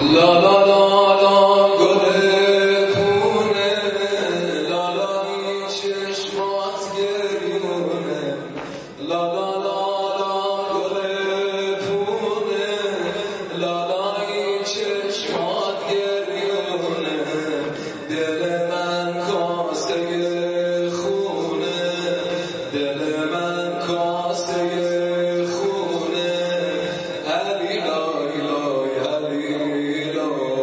لا لا لا لا گل پونه لالا این چشمات گریونه لا لا لا لا گل پونه لالا این چشمات گریونه دل من کاسه خونه دل من کاسه خونه علی لای لای علی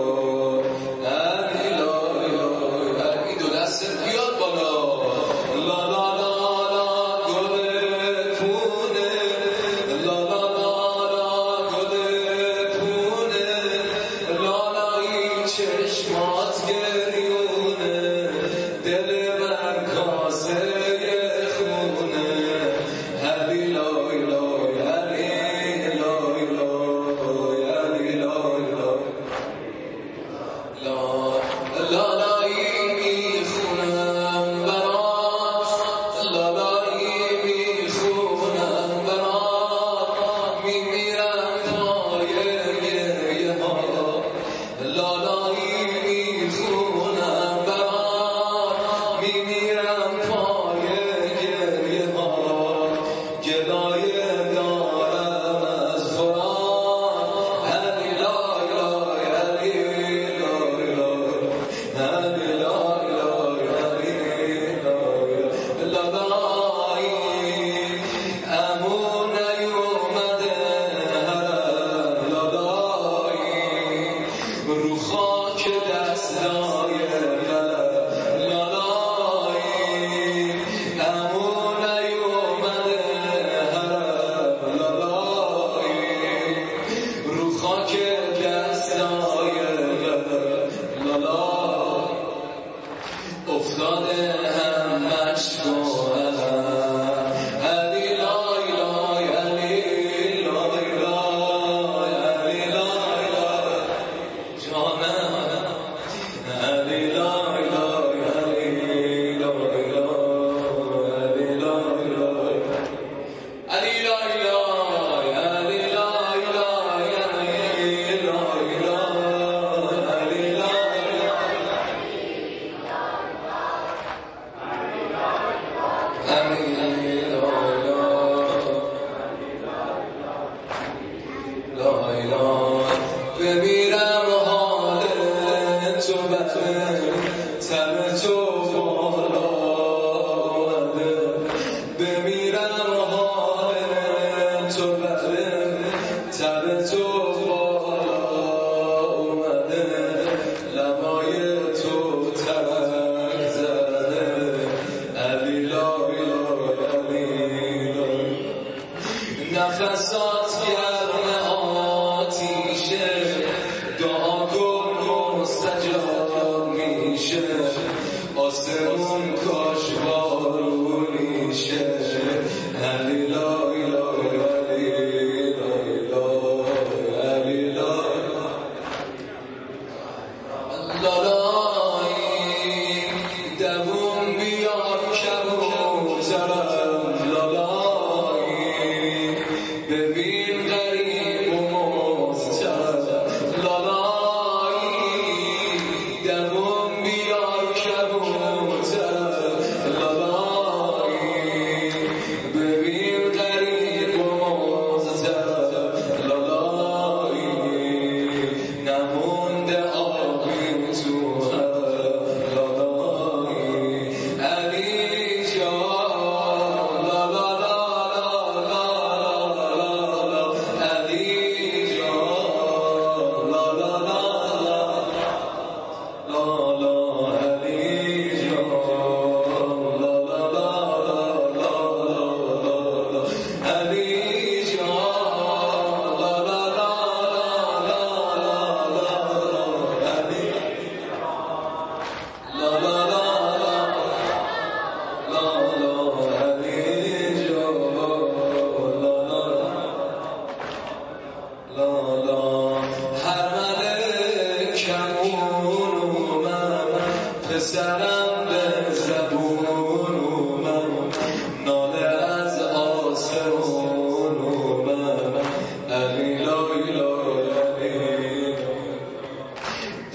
این دو دست بیاد بالا لا لا لا لا گل پونه لا لا لا لا گل پونه لالا این چشمات گریونه دل من کاسه خونه علی لای لای علی لای لای علی لای لای لالایی میخونم برات لالایی میخونم برات میمیرم پای گریه ها لالایی میخونم برات میمیرم پای گریه ها گلایه دارم از قرآن علی لای لای علی لای لالایی امون نیومده هرم لالایی رو خاک دستای قلم لالایی امون نیومده هرم لالایی رو خاک دستای قلم لالا افتاده هم مشکوهم علی لای لای علی لای لای علی لای لای جانم علی لای لای علی لای لای علی لای لای علی لای لای علی لای لای علی لای لای علی لای بمیرم حال تو بده تن تو بالا اومده بمیرم حال تو بده تن تو بالا اومده لبای تو ترک زده علی لای لای علی لای نفسات گرم آتیشه دعا کن مستجاب میشه آسمون کاش بارونیشه علی لای لای علی لای لای علی لای لالایی دووم بیار کبوترم لالایی ببین غریب و مضطرب لالایی دووم بیار کبوترم لالایی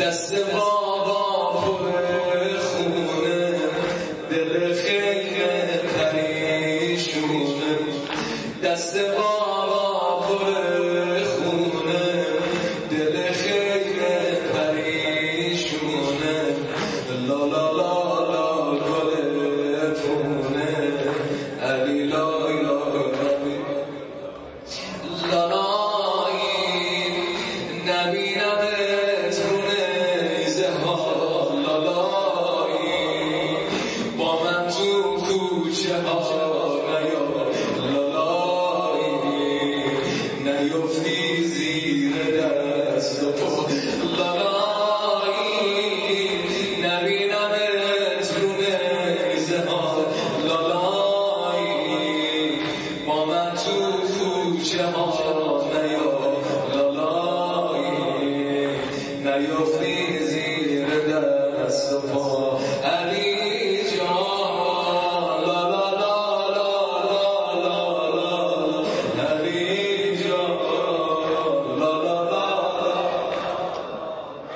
دست بابا پر خونه دل خیلی پریشونه دست بابا پر خونه دل خیلی پریشونه لا لا لا لا گل پونه علی لا لا لا لایی نبینمت رونه زها لا لایی با من تو کوچه ها نیفتی زیر دست و پا لالایی نبینمت رو نیزه ها لالایی با من تو کوچه ها نیا لالایی نیفتی زیر دست و پا